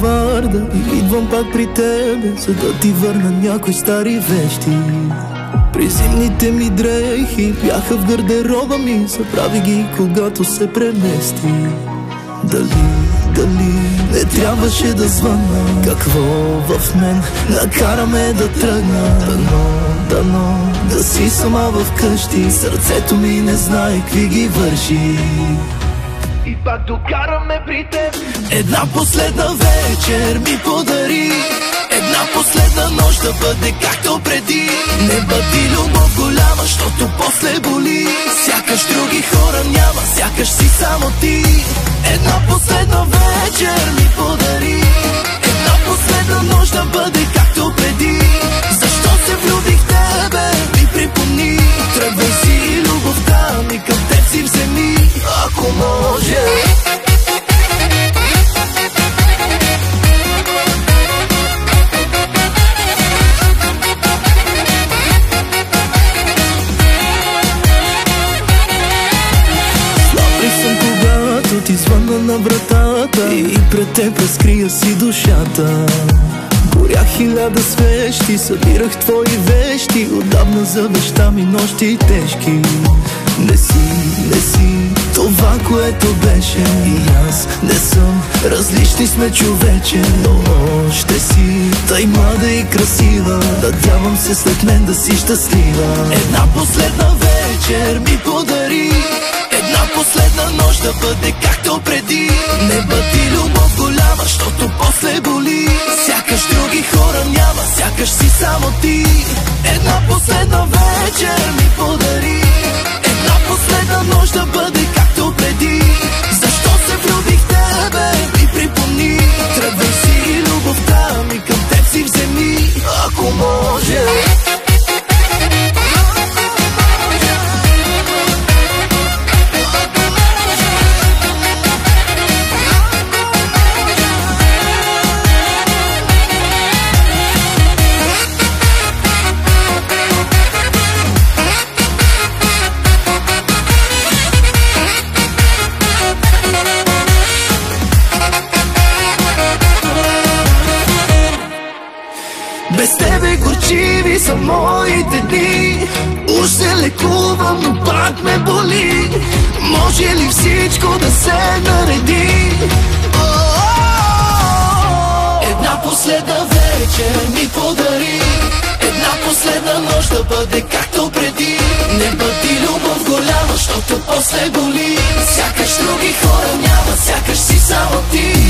Варда и идвам пак при тебе, за да ти върна някои стари вещи. При зимните ми дрехи бяха в гардероба ми, забрави ги, когато се премести. Дали не трябваше да звънна? Какво в мен накара ме да тръгна? Дано да си сама в къщи, сърцето ми не знае какви ги върши. И пак докараме при теб. Една последна вечер ми подари, една последна нощ да бъде както преди. Не бъди любов голяма, защото после боли. Сякаш други хора няма, сякаш си само ти. Една последна вечер ми подари, една последна нощ да бъде както преди. Защо се влюбих в тебе, ми припомни. Тръгвай си, любовта ми към теб си вземи, ако може. Ти звънна на вратата и пред теб разкрия си душата. Горях 1000 свещи, събирах твои вещи, отдавна за веща ми нощи тежки. Не си това, което беше, и аз не съм. Различни сме, човече, но ще си тъй млада и красива. Надявам се след мен да си щастлива. Една последна вечер ми подари, една последна нощ да бъде както преди. Не бъди любов голяма, защото после боли. Сякаш други хора няма, сякаш си само ти. Една последна вечер ми подари, една последна нощ да бъде както преди. Защо се влюбих в тебе, ми припомни. Тръгвай си, любовта ми към теб си вземи, ако може. Без тебе горчиви са моите дни. Уж се лекувам, но пак ме боли. Може ли всичко да се нареди? Една последна вечер ми подари, една последна нощ да бъде както преди. Не бъди любов голяма, защото после боли. Сякаш други хора няма, сякаш си само ти.